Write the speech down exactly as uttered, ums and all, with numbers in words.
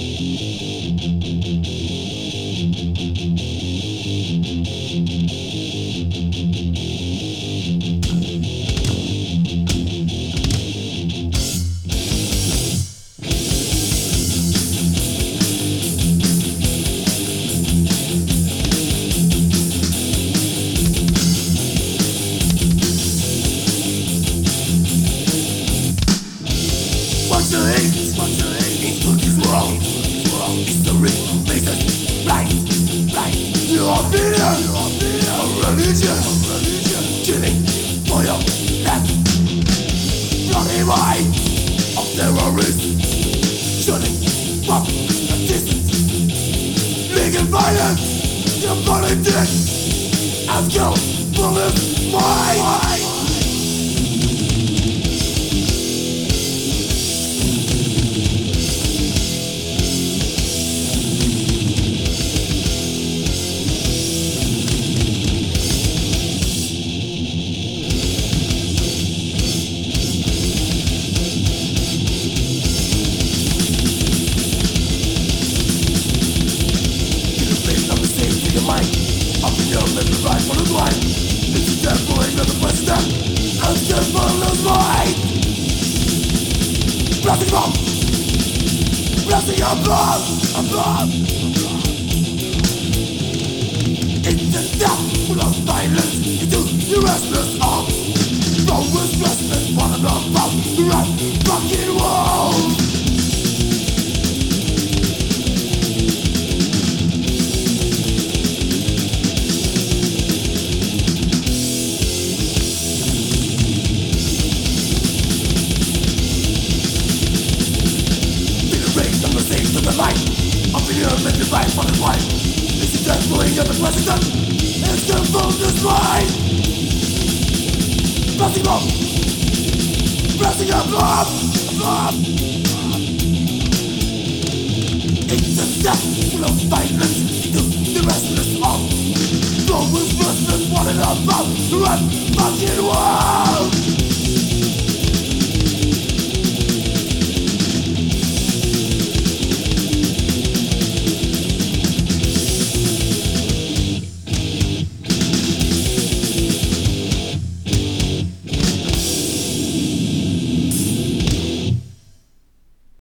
What you hate, what you hate, it's what is wrong, wrong. History makes us right, right. Your opinion, your opinion, a religion, a religion, killing for your life. Bloody mind of terrorists, shooting from a distance, making violence, your politics, and go for this mind. Right for the blind. It's a death bullying of the president. And just for the mind. Blasting bomb. Blasting a bomb. A bomb. It's a death full of violence. Into the restless arms. Rome was restless, one and all about the right fucking world. The light of the earth and the right for the light. This is death bullying of the president. It's the fool this line. Blasting bomb. Blasting a bomb. A bomb. It's a death full of violence into the restless arm. Rome was restless, one and about the right fucking world.